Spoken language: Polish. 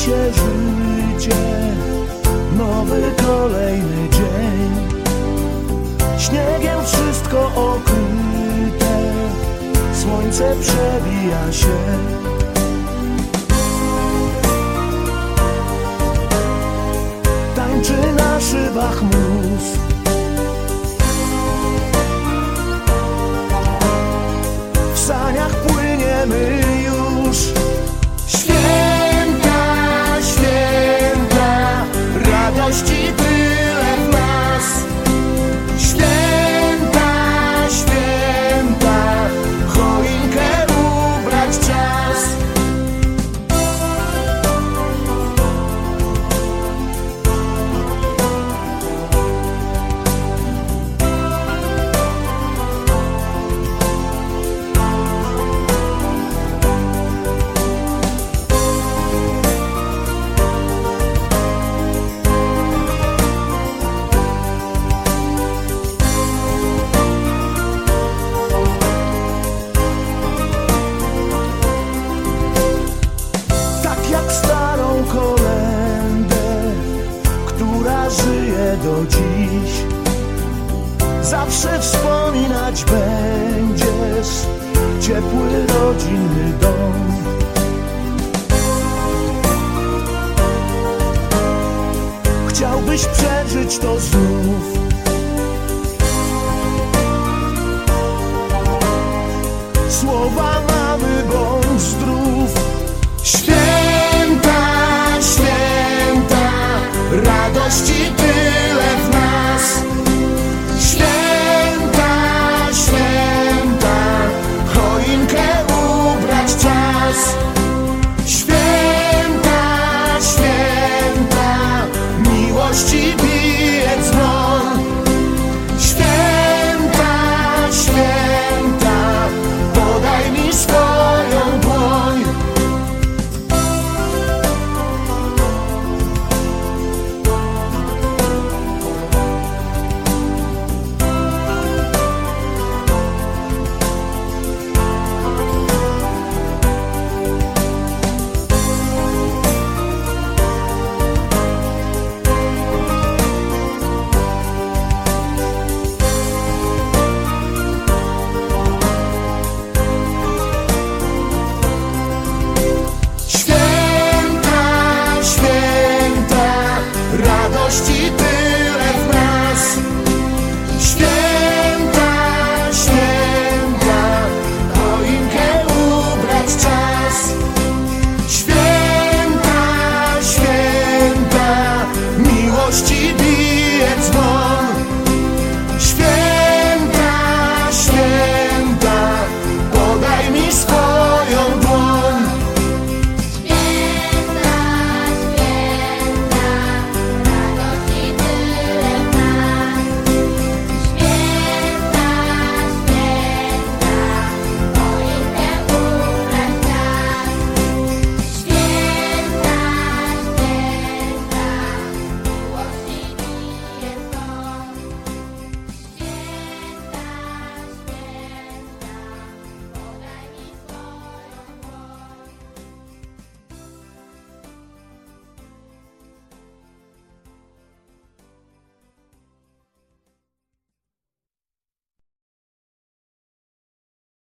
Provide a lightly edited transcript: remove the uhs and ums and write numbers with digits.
się życie, nowy kolejny dzień. Śniegiem wszystko okryte, słońce przebija się. Tańczy na szybach mróz. W saniach płyniemy już. Święta, święta, radości tyle w nas. Święta, święta, choinkę ubrać czas. Starą kolędę, która żyje do dziś. Zawsze wspominać będziesz ciepły, rodzinny dom. Chciałbyś przeżyć to znów.